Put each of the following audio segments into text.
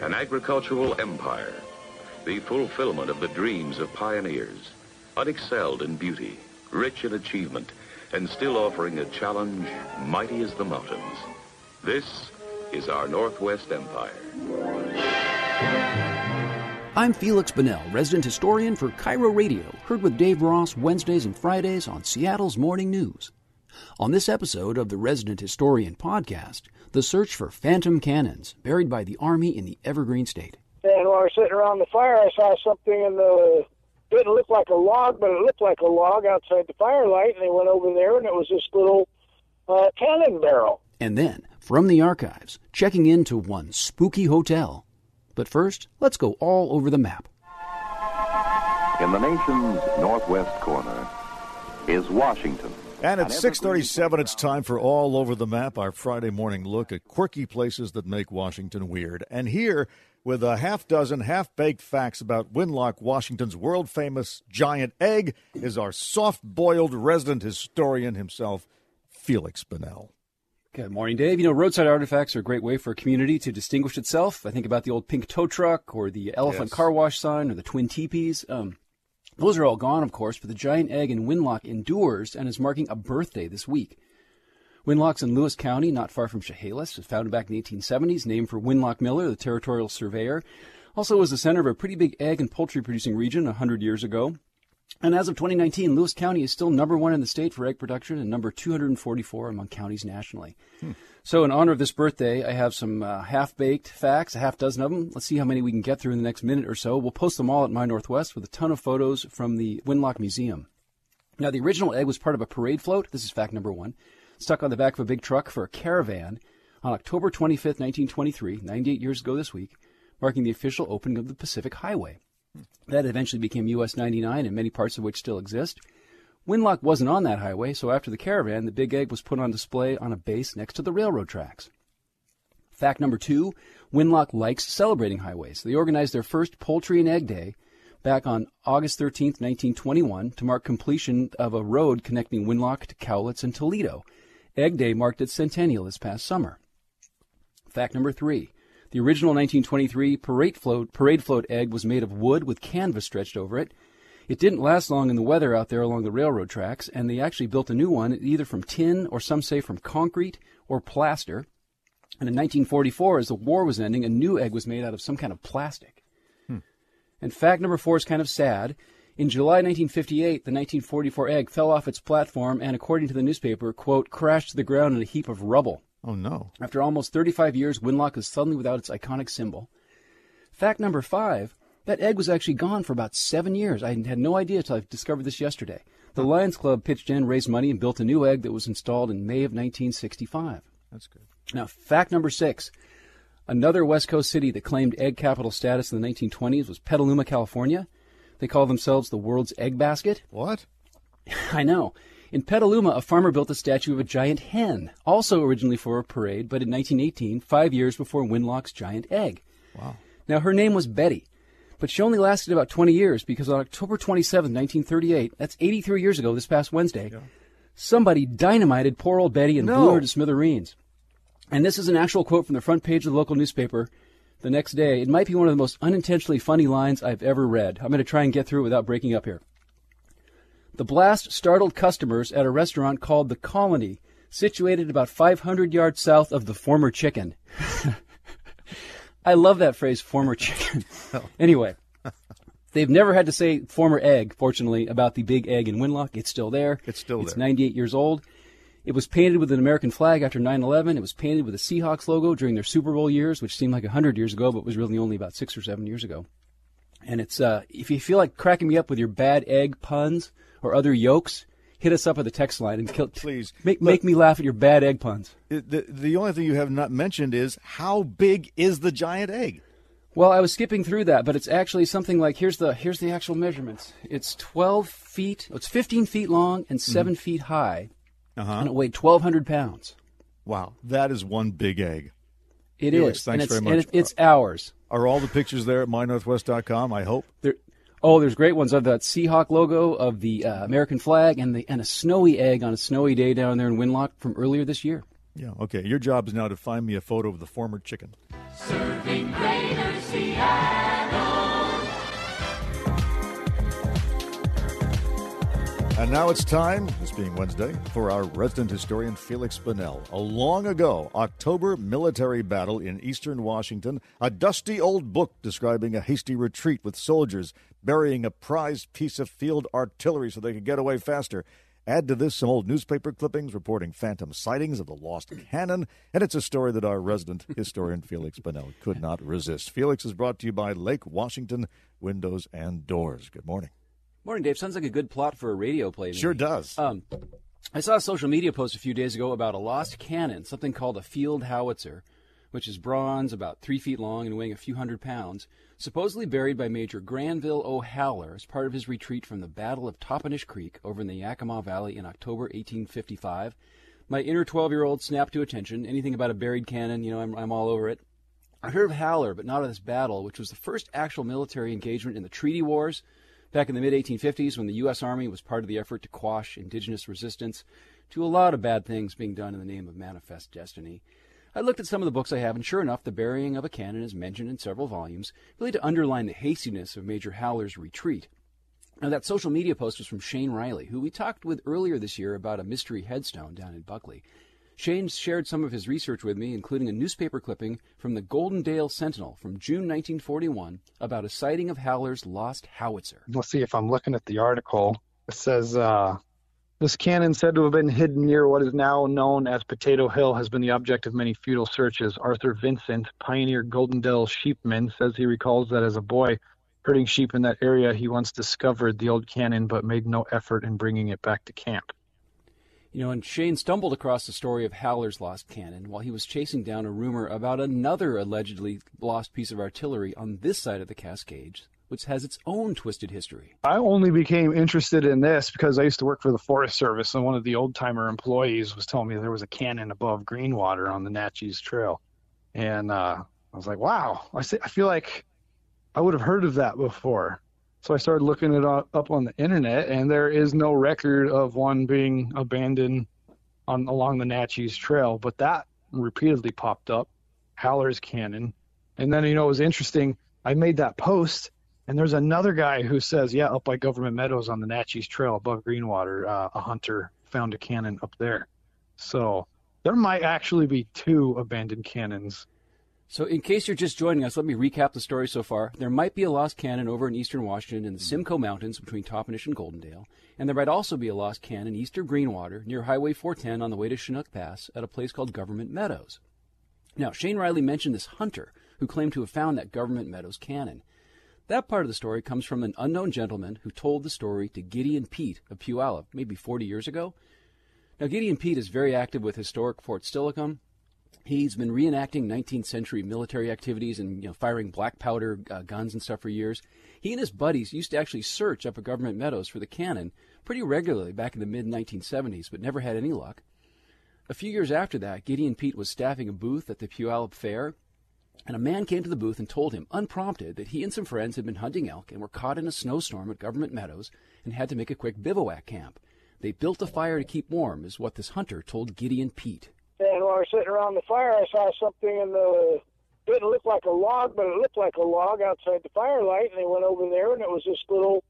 An agricultural empire, the fulfillment of the dreams of pioneers, unexcelled in beauty, rich in achievement, and still offering a challenge mighty as the mountains. This is our Northwest Empire. I'm Felix Bunnell, resident historian for Cairo Radio, heard with Dave Ross Wednesdays and Fridays on Seattle's Morning News. On this episode of the Resident Historian podcast, the search for phantom cannons buried by the Army in the Evergreen State. And while I was sitting around the fire, I saw something in the... Didn't look like a log, but it looked like a log outside the firelight, and I went over there, and it was this little cannon barrel. And then, from the archives, checking into one spooky hotel. But first, let's go all over the map. In the nation's northwest corner is Washington. And at 6:37, it's time for All Over the Map, our Friday morning look at quirky places that make Washington weird. And here, with a half-dozen half-baked facts about Winlock, Washington's world-famous giant egg, is our soft-boiled resident historian himself, Felix Bunnell. Good morning, Dave. You know, roadside artifacts are a great way for a community to distinguish itself. I think about the old pink tow truck or the elephant car wash sign or the twin teepees. Those are all gone, of course, but the giant egg in Winlock endures and is marking a birthday this week. Winlock's in Lewis County, not far from Chehalis. It was founded back in the 1870s, named for Winlock Miller, the territorial surveyor. Also was the center of a pretty big egg and poultry producing region 100 years ago. And as of 2019, Lewis County is still number one in the state for egg production and number 244 among counties nationally. So in honor of this birthday, I have some half-baked facts, a half dozen of them. Let's see how many we can get through in the next minute or so. We'll post them all at My Northwest with a ton of photos from the Winlock Museum. Now, the original egg was part of a parade float. This is fact number one. Stuck on the back of a big truck for a caravan on October 25th, 1923, 98 years ago this week, marking the official opening of the Pacific Highway. That eventually became US 99, and many parts of which still exist. Winlock wasn't on that highway, so after the caravan, the big egg was put on display on a base next to the railroad tracks. Fact number two, Winlock likes celebrating highways. They organized their first Poultry and Egg Day back on August 13th, 1921, to mark completion of a road connecting Winlock to Cowlitz and Toledo. Egg Day marked its centennial this past summer. Fact number three, the original 1923 parade float egg was made of wood with canvas stretched over it. It didn't last long in the weather out there along the railroad tracks, and they actually built a new one, either from tin or some say from concrete or plaster. And in 1944, as the war was ending, a new egg was made out of some kind of plastic. And fact number four is kind of sad. In July 1958, the 1944 egg fell off its platform and, according to the newspaper, quote, crashed to the ground in a heap of rubble. Oh, no. After almost 35 years, Winlock is suddenly without its iconic symbol. Fact number five, that egg was actually gone for about 7 years. I had no idea until I discovered this yesterday. The Lions Club pitched in, raised money, and built a new egg that was installed in May of 1965. That's good. Now, fact number six, another West Coast city that claimed egg capital status in the 1920s was Petaluma, California. They call themselves the world's egg basket. What? I know. In Petaluma, a farmer built a statue of a giant hen, also originally for a parade, but in 1918, 5 years before Winlock's giant egg. Wow. Now, her name was Betty, but she only lasted about 20 years because on October 27, 1938, that's 83 years ago this past Wednesday, somebody dynamited poor old Betty and blew her to smithereens. And this is an actual quote from the front page of the local newspaper the next day. It might be one of the most unintentionally funny lines I've ever read. I'm going to try and get through it without breaking up here. The blast startled customers at a restaurant called The Colony, situated about 500 yards south of the former chicken. I love that phrase, former chicken. Anyway, they've never had to say former egg, fortunately, about the big egg in Winlock. It's still there. It's 98 years old. It was painted with an American flag after 9/11. It was painted with a Seahawks logo during their Super Bowl years, which seemed like 100 years ago, but was really only about 6 or 7 years ago. And it's if you feel like cracking me up with your bad egg puns or other yolks, hit us up at the text line and please make me laugh at your bad egg puns. The only thing you have not mentioned is how big is the giant egg? Well, I was skipping through that, but it's actually something like here's the actual measurements. It's 12 feet. It's 15 feet long and 7 feet high, and it weighed 1,200 pounds. Wow, that is one big egg. It Felix, is. Thanks and very much. And it's ours. Are all the pictures there at mynorthwest.com, I hope? There's great ones of that Seahawk logo, of the American flag, and a snowy egg on a snowy day down there in Winlock from earlier this year. Yeah, okay. Your job is now to find me a photo of the former chicken. Serving Greater Seattle. And now it's time, this being Wednesday, for our resident historian Felix Bunnell. A long ago October military battle in eastern Washington, a dusty old book describing a hasty retreat with soldiers burying a prized piece of field artillery so they could get away faster. Add to this some old newspaper clippings reporting phantom sightings of the lost cannon, and it's a story that our resident historian Felix Bunnell could not resist. Felix is brought to you by Lake Washington Windows and Doors. Good morning. Morning, Dave. Sounds like a good plot for a radio play. Maybe. Sure does. I saw a social media post a few days ago about a lost cannon, something called a field howitzer, which is bronze, about 3 feet long and weighing a few hundred pounds, supposedly buried by Major Granville O. Haller as part of his retreat from the Battle of Toppenish Creek over in the Yakima Valley in October 1855. My inner 12-year-old snapped to attention. Anything about a buried cannon, I'm all over it. I heard of Haller, but not of this battle, which was the first actual military engagement in the Treaty Wars, back in the mid-1850s, when the U.S. Army was part of the effort to quash indigenous resistance to a lot of bad things being done in the name of manifest destiny. I looked at some of the books I have, and sure enough, the burying of a cannon is mentioned in several volumes, really to underline the hastiness of Major Haller's retreat. Now, that social media post was from Shane Riley, who we talked with earlier this year about a mystery headstone down in Buckley. Shane shared some of his research with me, including a newspaper clipping from the Goldendale Sentinel from June 1941 about a sighting of Haller's lost howitzer. Let's see if I'm looking at the article. It says, this cannon said to have been hidden near what is now known as Potato Hill has been the object of many futile searches. Arthur Vincent, pioneer Goldendale sheepman, says he recalls that as a boy herding sheep in that area, he once discovered the old cannon but made no effort in bringing it back to camp. And Shane stumbled across the story of Haller's lost cannon while he was chasing down a rumor about another allegedly lost piece of artillery on this side of the Cascades, which has its own twisted history. I only became interested in this because I used to work for the Forest Service, and one of the old-timer employees was telling me there was a cannon above Greenwater on the Natchez Trail. And I was like, wow, I feel like I would have heard of that before. So I started looking it up on the internet, and there is no record of one being abandoned along the Natchez Trail. But that repeatedly popped up, Haller's cannon. And then, it was interesting. I made that post, and there's another guy who says, yeah, up by Government Meadows on the Natchez Trail above Greenwater, a hunter found a cannon up there. So there might actually be 2 abandoned cannons. So in case you're just joining us, let me recap the story so far. There might be a lost cannon over in eastern Washington in the Simcoe Mountains between Toppenish and Goldendale, and there might also be a lost cannon east of Greenwater near Highway 410 on the way to Chinook Pass at a place called Government Meadows. Now, Shane Riley mentioned this hunter who claimed to have found that Government Meadows cannon. That part of the story comes from an unknown gentleman who told the story to Gideon Pete of Puyallup maybe 40 years ago. Now, Gideon Pete is very active with historic Fort Steilacoom. He's been reenacting 19th century military activities and firing black powder guns and stuff for years. He and his buddies used to actually search up at Government Meadows for the cannon pretty regularly back in the mid-1970s, but never had any luck. A few years after that, Gideon Pete was staffing a booth at the Puyallup Fair, and a man came to the booth and told him, unprompted, that he and some friends had been hunting elk and were caught in a snowstorm at Government Meadows and had to make a quick bivouac camp. They built a fire to keep warm, is what this hunter told Gideon Pete. And while I was sitting around the fire, I saw something in the, didn't look like a log, but it looked like a log outside the firelight, and they went over there, and it was this little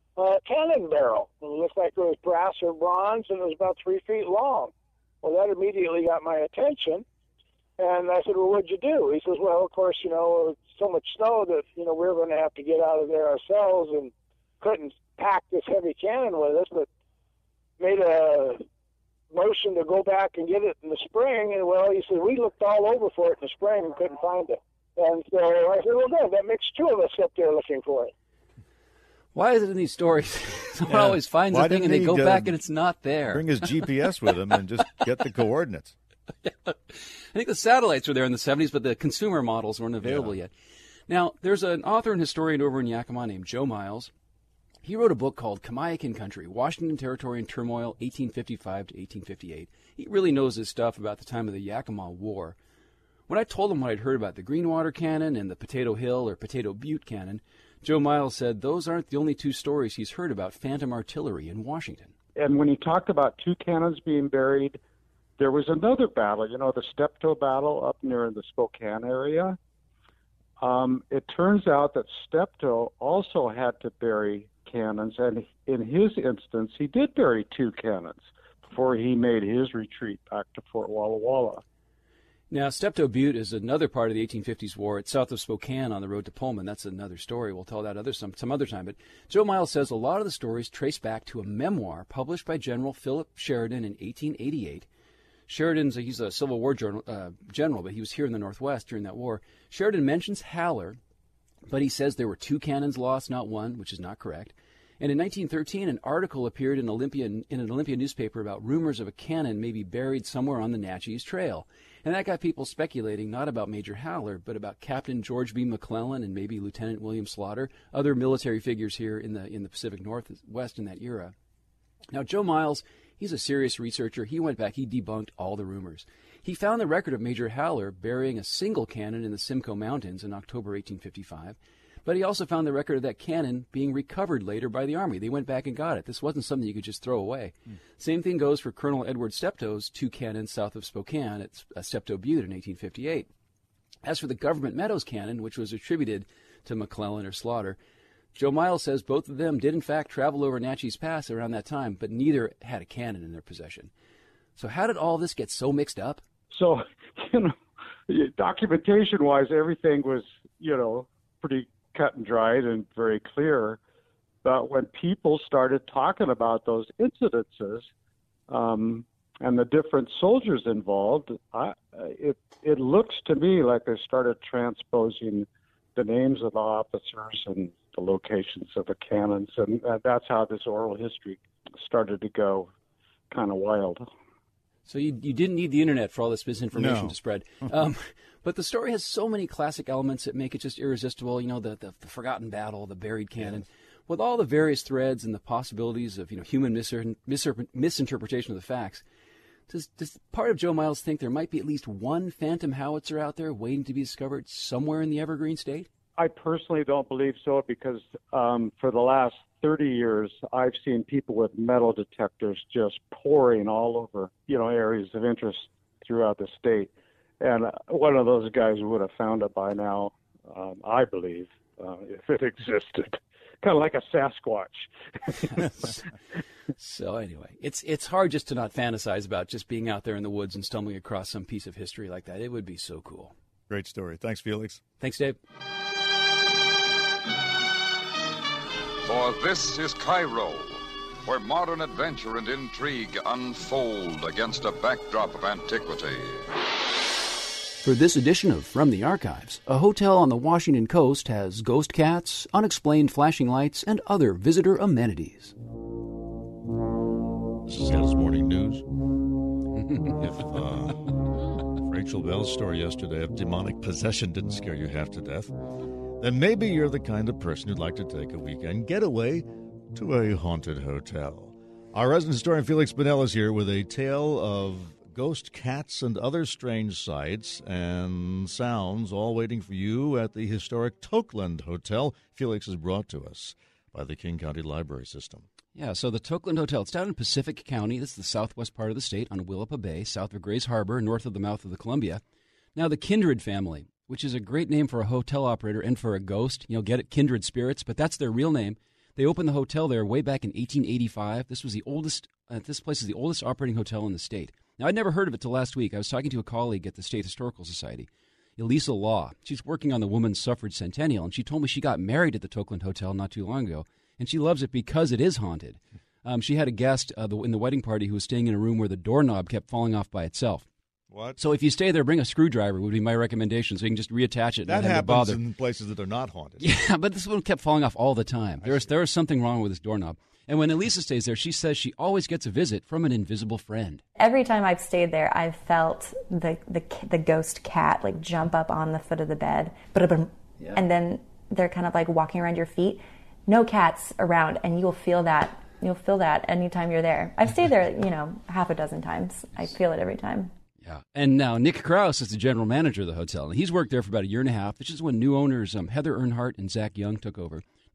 cannon barrel. It looked like it was brass or bronze, and it was about 3 feet long. Well, that immediately got my attention, and I said, well, what'd you do? He says, well, of course, so much snow that, we were going to have to get out of there ourselves and couldn't pack this heavy cannon with us, but made a motion to go back and get it in the spring, and he said, we looked all over for it in the spring and couldn't find it. And so I said, well, good, that makes 2 of us up there looking for it. Why is it in these stories? Someone always finds a thing and they go back and it's not there. Bring his GPS with him and just get the coordinates. I think the satellites were there in the 70s, but the consumer models weren't available yet. Now, there's an author and historian over in Yakima named Joe Miles. He wrote a book called Kamiakin Country, Washington Territory in Turmoil, 1855 to 1858. He really knows his stuff about the time of the Yakima War. When I told him what I'd heard about the Greenwater Cannon and the Potato Hill or Potato Butte Cannon, Joe Miles said those aren't the only 2 stories he's heard about phantom artillery in Washington. And when he talked about 2 cannons being buried there was another battle, the Steptoe battle up near the Spokane area. It turns out that Steptoe also had to bury cannons, and in his instance, he did bury 2 cannons before he made his retreat back to Fort Walla Walla. Now, Steptoe Butte is another part of the 1850s war. It's south of Spokane on the road to Pullman. That's another story. We'll tell that some other time. But Joe Miles says a lot of the stories trace back to a memoir published by General Philip Sheridan in 1888. He's a Civil War general, but he was here in the Northwest during that war. Sheridan mentions Haller, but he says there were 2 cannons lost, not 1, which is not correct. And in 1913, an article appeared in an Olympia newspaper about rumors of a cannon maybe buried somewhere on the Natchez Trail. And that got people speculating not about Major Haller, but about Captain George B. McClellan and maybe Lieutenant William Slaughter, other military figures here in the Pacific Northwest in that era. Now, Joe Miles, he's a serious researcher. He went back. He debunked all the rumors. He found the record of Major Haller burying a single cannon in the Simcoe Mountains in October 1855. But he also found the record of that cannon being recovered later by the Army. They went back and got it. This wasn't something you could just throw away. Same thing goes for Colonel Edward Steptoe's 2 cannons south of Spokane at Steptoe Butte in 1858. As for the Government Meadows cannon, which was attributed to McClellan or Slaughter, Joe Miles says both of them did in fact travel over Natchez Pass around that time, but neither had a cannon in their possession. So how did all this get so mixed up? So, documentation-wise, everything was, pretty cut and dried and very clear. But when people started talking about those incidences and the different soldiers involved, it looks to me like they started transposing the names of the officers and the locations of the cannons, and that's how this oral history started to go kind of wild. So you didn't need the internet for all this misinformation to spread. But the story has so many classic elements that make it just irresistible. The forgotten battle, the buried cannon. Yes. With all the various threads and the possibilities of human misinterpretation of the facts, does part of Joe Miles think there might be at least one phantom howitzer out there waiting to be discovered somewhere in the Evergreen State? I personally don't believe so because for the last 30 years, I've seen people with metal detectors just pouring all over, areas of interest throughout the state. And one of those guys would have found it by now, I believe, if it existed. Kind of like a Sasquatch. So anyway, it's hard just to not fantasize about just being out there in the woods and stumbling across some piece of history like that. It would be so cool. Great story. Thanks, Felix. Thanks, Dave. For this is Cairo, where modern adventure and intrigue unfold against a backdrop of antiquity. For this edition of From the Archives, a hotel on the Washington coast has ghost cats, unexplained flashing lights, and other visitor amenities. This is Seattle's Morning News. If Rachel Bell's story yesterday of demonic possession didn't scare you half to death, then maybe you're the kind of person who'd like to take a weekend getaway to a haunted hotel. Our resident historian Felix Bunnell is here with a tale of ghost cats and other strange sights and sounds all waiting for you at the historic Tokeland Hotel. Felix is brought to us by the King County Library System. Yeah, so the Tokeland Hotel, it's down in Pacific County. This is the southwest part of the state on Willapa Bay, south of Grays Harbor, north of the mouth of the Columbia. Now, the Kindred family, which is a great name for a hotel operator and for a ghost, get it, Kindred Spirits, but that's their real name. They opened the hotel there way back in 1885. This place is the oldest operating hotel in the state. Now, I'd never heard of it till last week. I was talking to a colleague at the State Historical Society, Elisa Law. She's working on the Women's Suffrage Centennial, and she told me she got married at the Tokeland Hotel not too long ago, and she loves it because it is haunted. She had a guest in the wedding party who was staying in a room where the doorknob kept falling off by itself. What? So if you stay there, bring a screwdriver would be my recommendation, so you can just reattach it. That happens in places that are not haunted. Yeah, but this one kept falling off all the time. There is something wrong with this doorknob. And when Elisa stays there, she says she always gets a visit from an invisible friend. Every time I've stayed there, I've felt the ghost cat jump up on the foot of the bed, yeah. And then they're kind of walking around your feet. No cats around, and you'll feel that. You'll feel that anytime you're there. I've stayed there, half a dozen times. I feel it every time. Yeah, and now Nick Krause is the general manager of the hotel, and he's worked there for about a year and a half. This is when new owners Heather Earnhardt and Zach Young took over.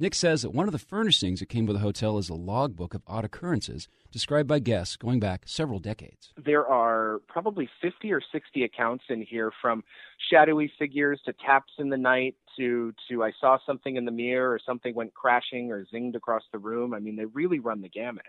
Nick says that one of the furnishings that came with the hotel is a logbook of odd occurrences described by guests going back several decades. There are probably 50 or 60 accounts in here, from shadowy figures to taps in the night to I saw something in the mirror, or something went crashing or zinged across the room. I mean, they really run the gamut.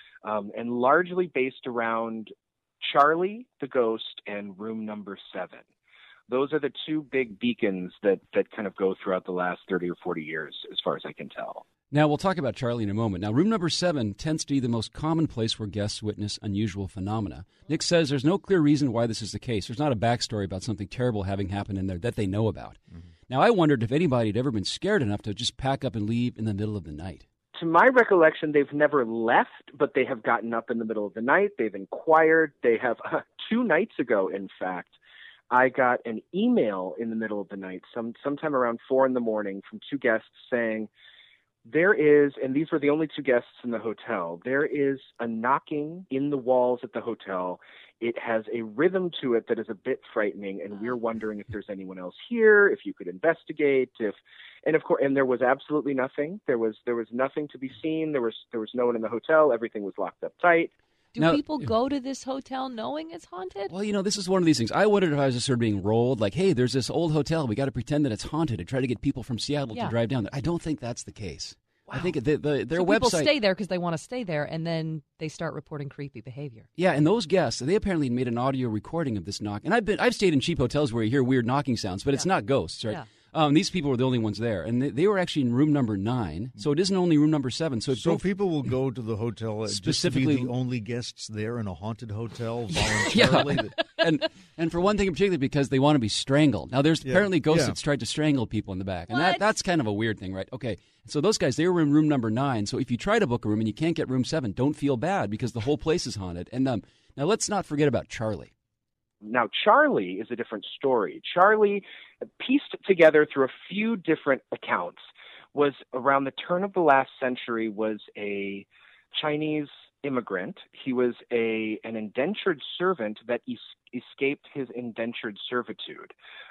And largely based around Charlie, the ghost, and room number 7. Those are the two big beacons that kind of go throughout the last 30 or 40 years, as far as I can tell. Now, we'll talk about Charlie in a moment. Now, room number 7 tends to be the most common place where guests witness unusual phenomena. Nick says there's no clear reason why this is the case. There's not a backstory about something terrible having happened in there that they know about. Mm-hmm. Now, I wondered if anybody had ever been scared enough to just pack up and leave in the middle of the night. To my recollection, they've never left, but they have gotten up in the middle of the night. They've inquired. They have 2 nights ago, in fact, I got an email in the middle of the night, sometime around 4 a.m, from 2 guests saying, there is, and these were the only 2 guests in the hotel, there is a knocking in the walls at the hotel. It has a rhythm to it that is a bit frightening, and we're wondering if there's anyone else here, if you could investigate, and of course, and there was absolutely nothing. There was nothing to be seen. There was no one in the hotel. Everything was locked up tight. Do people go to this hotel knowing it's haunted? Well, this is one of these things. I wondered if I was just sort of being rolled, like, hey, there's this old hotel. We got to pretend that it's haunted and try to get people from Seattle to drive down there. I don't think that's the case. Wow. I think their website... people stay there because they want to stay there, and then they start reporting creepy behavior. Yeah, and those guests, they apparently made an audio recording of this knock. And I've stayed in cheap hotels where you hear weird knocking sounds, but it's not ghosts, right? Yeah. These people were the only ones there, and they were actually in room number 9, so it isn't only room number 7. So people will go to the hotel specifically, just to be the only guests there in a haunted hotel voluntarily? And for one thing in particular, because they want to be strangled. Now, there's apparently ghosts that's tried to strangle people in the back, and that's kind of a weird thing, right? Okay, so those guys, they were in room number 9, so if you try to book a room and you can't get room 7, don't feel bad because the whole place is haunted. And now let's not forget about Charlie. Now, Charlie is a different story. Charlie, pieced together through a few different accounts, was around the turn of the last century, was a Chinese immigrant. He was an indentured servant that escaped his indentured servitude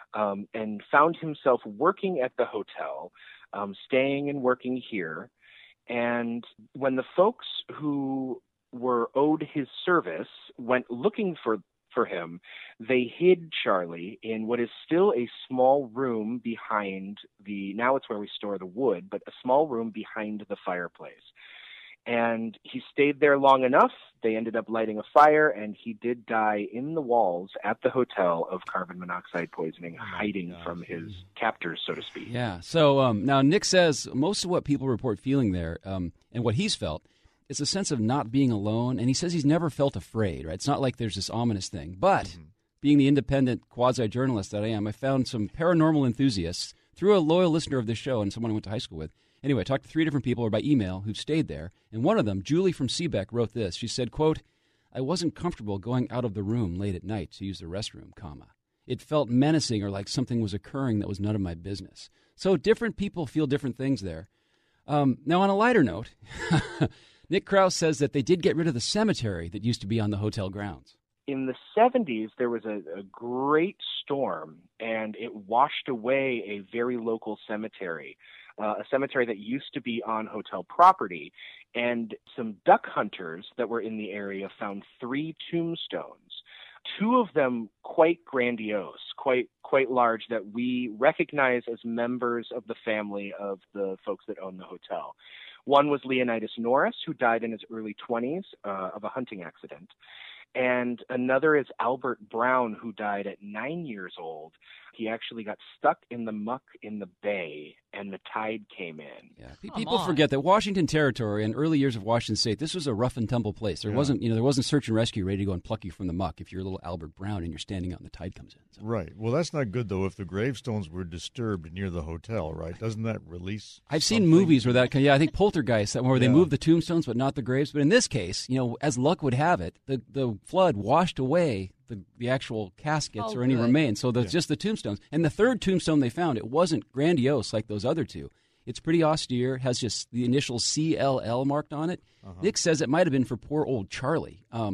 and found himself working at the hotel, staying and working here. And when the folks who were owed his service went looking for him, they hid Charlie in what is still a small room behind now it's where we store the wood, but a small room behind the fireplace. And he stayed there long enough. They ended up lighting a fire, and he did die in the walls at the hotel of carbon monoxide poisoning, hiding from his captors, so to speak. Yeah. So now Nick says most of what people report feeling there and what he's felt, it's a sense of not being alone, and he says he's never felt afraid, right? It's not like there's this ominous thing. But being the independent quasi-journalist that I am, I found some paranormal enthusiasts through a loyal listener of this show and someone I went to high school with. Anyway, I talked to 3 different people or by email who've stayed there, and one of them, Julie from Seebeck, wrote this. She said, quote, I wasn't comfortable going out of the room late at night to use the restroom, comma. It felt menacing or like something was occurring that was none of my business. So different people feel different things there. Now, on a lighter note... Nick Krause says that they did get rid of the cemetery that used to be on the hotel grounds. In the 70s, there was a great storm, and it washed away a very local cemetery, a cemetery that used to be on hotel property. And some duck hunters that were in the area found 3 tombstones, 2 of them quite grandiose, quite large, that we recognize as members of the family of the folks that own the hotel. One was Leonidas Norris, who died in his early 20s of a hunting accident. And another is Albert Brown, who died at 9 years old. He actually got stuck in the muck in the bay, and the tide came in. Yeah, people forget that Washington Territory and early years of Washington State, this was a rough and tumble place. There wasn't search and rescue ready to go and pluck you from the muck if you're a little Albert Brown and you're standing out and the tide comes in. So. Right. Well, that's not good, though, if the gravestones were disturbed near the hotel, right? Doesn't that release I've seen movies where that, I think Poltergeist, where they moved the tombstones but not the graves. But in this case, as luck would have it, the flood washed away the actual caskets or any remains. So just the tombstones. And the 3rd tombstone they found, it wasn't grandiose like those other 2. It's pretty austere, has just the initial CLL marked on it. Nick says it might have been for poor old Charlie.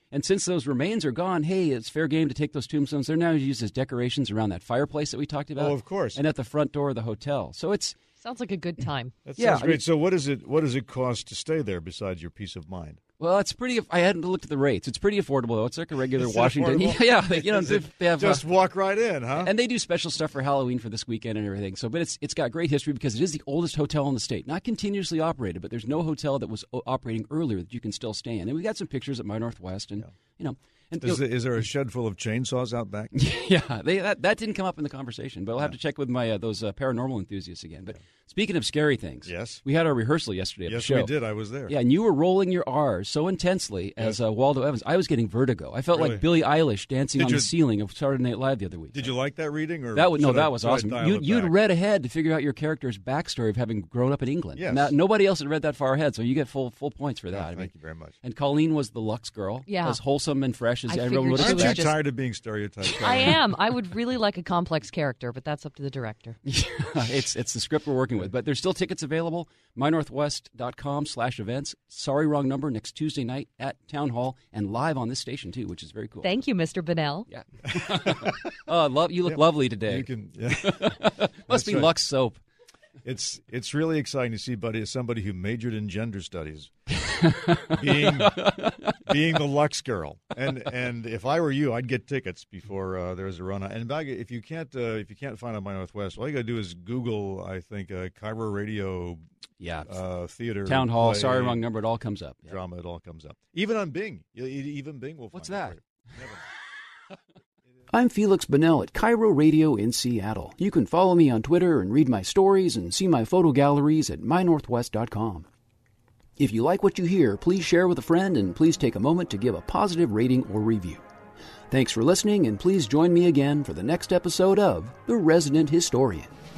And since those remains are gone, hey, it's fair game to take those tombstones. They're now used as decorations around that fireplace that we talked about. Oh, of course. And at the front door of the hotel. So it's... Sounds like a good time. That sounds great. So what does it cost to stay there besides your peace of mind? Well, it's pretty. I hadn't looked at the rates. It's pretty affordable, though. It's like a regular Is it Washington. affordable? Yeah, they have just walk right in, huh? And they do special stuff for Halloween for this weekend and everything. So, but it's got great history because it is the oldest hotel in the state, not continuously operated, but there's no hotel that was operating earlier that you can still stay in. And we got some pictures at My Northwest, and And is there a shed full of chainsaws out back? Yeah, that didn't come up in the conversation, but I'll have to check with my those paranormal enthusiasts again. But speaking of scary things, yes, we had our rehearsal yesterday at the show. Yes, we did. I was there. Yeah, and you were rolling your R's so intensely as Waldo Evans. I was getting vertigo. I felt like Billie Eilish dancing on the ceiling of Saturday Night Live the other week. Did you like that reading? Or that was awesome. You'd read ahead to figure out your character's backstory of having grown up in England. Yes. Now, nobody else had read that far ahead, so you get full points for that. Thank you very much. And Colleen was the Lux girl, as wholesome and fresh as everyone would expect. expect. Aren't you tired of being stereotyped? I am. I would really like a complex character, but that's up to the director. It's the script we're working with. But there's still tickets available. mynorthwest.com/events. Sorry, wrong number. Next Tuesday night at Town Hall and live on this station, too, which is very cool. Thank you, Mr. Bonnell. Yeah. You look lovely today. You can, Must be Lux soap. It's really exciting to see, buddy, as somebody who majored in gender studies, being the Lux girl. And if I were you, I'd get tickets before there's a run. And if you can't find out My Northwest, all you got to do is Google, I think, Cairo Radio theater. Town Hall, play, sorry, wrong number. It all comes up. Yeah. Drama, it all comes up. Even on Bing. Even Bing will find What's that? I'm Felix Bonnell at Cairo Radio in Seattle. You can follow me on Twitter and read my stories and see my photo galleries at mynorthwest.com. If you like what you hear, please share with a friend and please take a moment to give a positive rating or review. Thanks for listening, and please join me again for the next episode of The Resident Historian.